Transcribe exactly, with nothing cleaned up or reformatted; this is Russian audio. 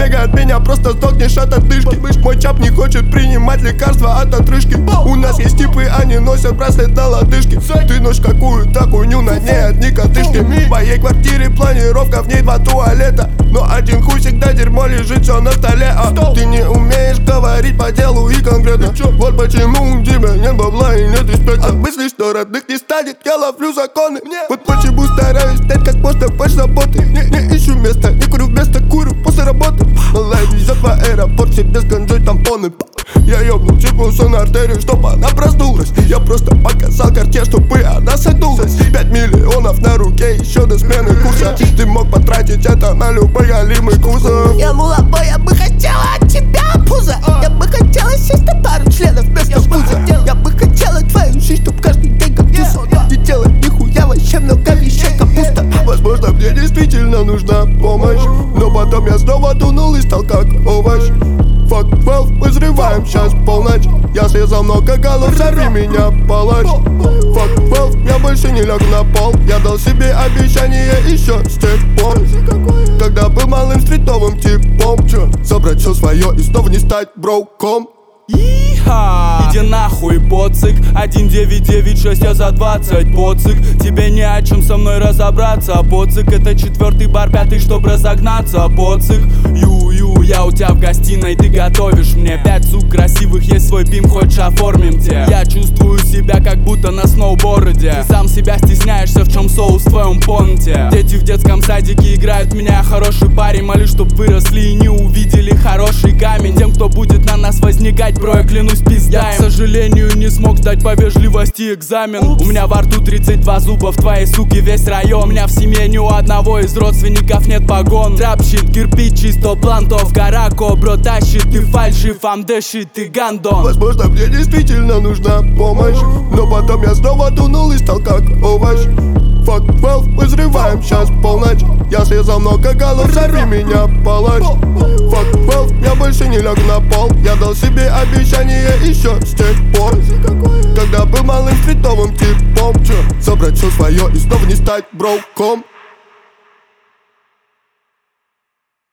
шага от меня, просто сдохнешь от отдышки. Мой чап не хочет принимать лекарства от отрыжки. У нас есть типы, они носят браслет на лодыжке. Ты носишь какую-то хуйню, на ней одни котышки. В моей квартире планировка, в ней два туалета, но один хуй всегда дерьмо лежит все на столе. А ты не умеешь говорить по делу и конкретно. Вот почему у тебя нет бабла и нет респекта. От мысли, что родных не станет, я ловлю законы. Вот почему стараюсь стать как можно больше работы. Не, не ищу места, не курю вместо курю после работы. Лайф везет в аэропорт, себе с ганджой тампоны. Я ёбнул циркулсу на артерию, чтоб она проснулась. Я просто показал карте, чтобы она согнулась. Пять миллионов на руке, еще до смены курса. Ты мог потратить это на любой голимый кузов. Я мулабой, я бы хотела от тебя пузо. Я бы хотела сесть на пару членов вместо пуза. Я бы хотела твою жизнь, чтоб каждый день как туса. Не делать нихуя, вообще много вещей капуста. Возможно, мне действительно нужна помощь, но потом я снова тунул и стал как овощ. Fuck twelve, мы взрываем сейчас полночь. Я срезал много голов, взорви меня, палач. Fuck twelve, я больше не лег на пол. Я дал себе обещание еще с тех пор, когда был малым стритовым типом. Собрать все свое и снова не стать броком. Иха! Иди нахуй, поцик. Один девять девять шесть, я за двадцать, поцик. Тебе не о чем со мной разобраться, поцик. Это четвертый бар, пятый, чтоб разогнаться, поцик. Ю-ю, я у тебя в гостиной, ты готовишь мне пять сук красивых, есть свой пим, хочешь оформим те. Я чувствую себя как будто на сноуборде. Ты сам себя стесняешься, в чем соус в твоем понте. Дети в детском садике играют меня, хороший парень. Молюсь, чтоб выросли и не увидели хороший камень. Тем, кто будет на нас возникать, бро, я клянусь пиздаем. Я, к сожалению, не смог сдать по вежливости экзамен. У меня во рту тридцать два зуба, в твоей суке весь район. У меня в семье ни у одного из родственников нет погон. Трап-щит, кирпич, сто плантов, гора кобро тащит. Ты фальшив, амдэшит, ты гандон. Возможно, мне действительно нужна помощь, но потом я снова тунул и стал как овощ. Fuck twelve, мы взрываем сейчас полночь. Я срезал много голов, взорви меня, палач. Fuck twelve, я больше не лег на пол. Я дал себе обещание еще с тех пор, когда был малым стритовым типом. Собрать все свое и снова не стать броком.